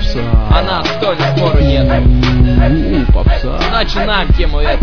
Попса. Она отстойна, спору нет. Попса. Начинаем тему эту.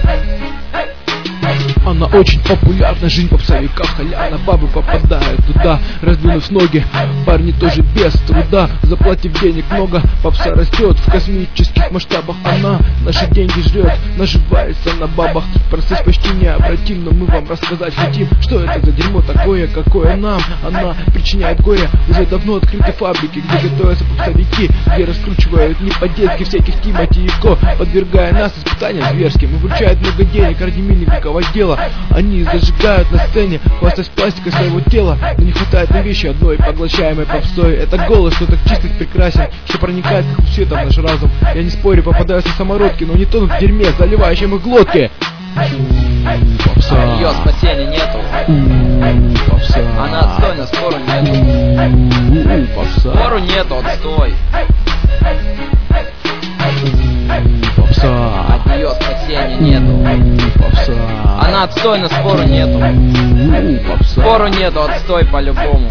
Она очень популярна, жизнь попсовика халявна. Бабы попадают туда, раздвинув ноги. Парни тоже без труда, заплатив денег много. Попса растет в космических масштабах. Она наши деньги жрет, наживается на бабах. Процесс почти необратим, но мы вам рассказать хотим, что это за дерьмо такое, какое нам она причиняет горе. Уже давно открыты фабрики, где готовятся попсовики, где раскручивают не по-детски всяких Тимати и Ко, подвергая нас испытаниям зверским и вручают много денег ради миленького дела. Они зажигают на сцене, хвастаясь пластикой своего тела, но не хватает на вещи одной, поглощаемой попсой. Это голос, что так чист и прекрасен, что проникает как света в наш разум. Я не спорю, попадаются самородки, но не тонут в дерьме, заливающем их глотки. Попса. Ее спасения нету. Попса. Она отстойна, спору нету. Попса. Спору нету, отстой. Попса. От нее спасения нету. Попса. Она отстойна, спору нету. Попса. Спору нету, отстой по-любому.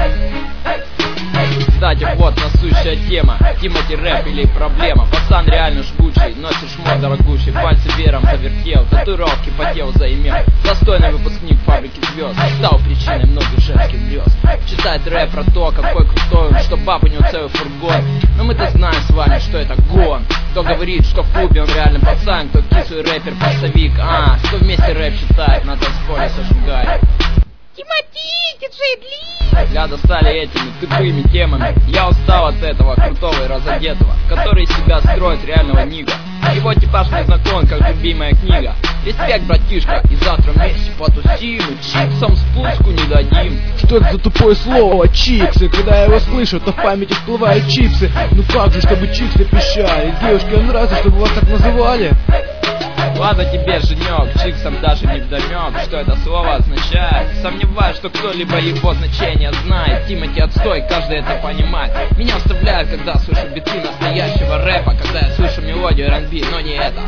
Кстати, вот насущая тема. Тимати рэп или проблема. Пацан реально жгучий, носит шмот дорогущий, пальцы веером завертел, татуировки по телу заимел. Достойный выпускник фабрики звезд, стал причиной многих женских грез. Читает рэп про то, какой крутой он, что баб у него целый фургон. Но мы-то знаем с вами, что это гон. Кто говорит, что в клубе он реально пацан, кто кислый рэпер-попсовик, кто вместе рэп читает, на танцполе сожигает. Тимати, диджей Гли! Бля, достали этими тупыми темами. Я устал от этого крутого и разодетого, который из себя строит реального нига. Его типаж мне знаком, как любимая книга. Респект, братишка, и завтра вместе потусим, и чипсам спуску не дадим. Что это за тупое слово, чиксы? Когда я его слышу, то в памяти всплывают чипсы. Ну как же, чтобы чиксы пищали? Девушке нравится, чтобы вас так называли? Ладно тебе, женек, чиксам даже не вдомек, что это слово означает. Сомневаюсь, что кто-либо его значение знает. Тимати отстой, каждый это понимает. Меня вставляют, когда слышу биты настоящего рэпа, когда я слышу мелодию R&B, но не это.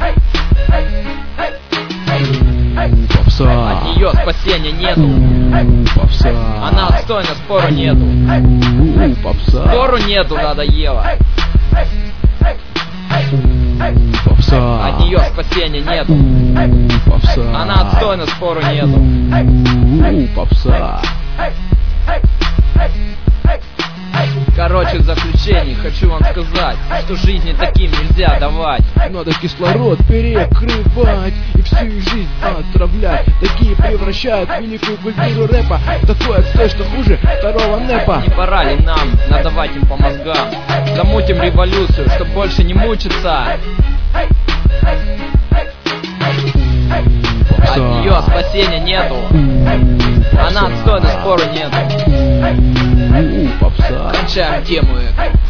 Попса. От нее спасения нету. Попса. Она отстойна, спору нету. Попса. Спору нету, надоело. Попса. От нее спасения нету. Попса. Она отстойна, спору нету. Попса. Короче, в заключение хочу вам сказать, что жизни таким нельзя давать. Надо кислород перекрывать и всю их жизнь отравлять. Такие превращают великую культуру рэпа в такой отстой, что хуже второго нэпа. Не пора ли нам надавать им по мозгам? Замутим революцию, чтоб больше не мучиться. От нее спасения нету. Она отстойна, спору нету. Попса. Кончаем тему эту.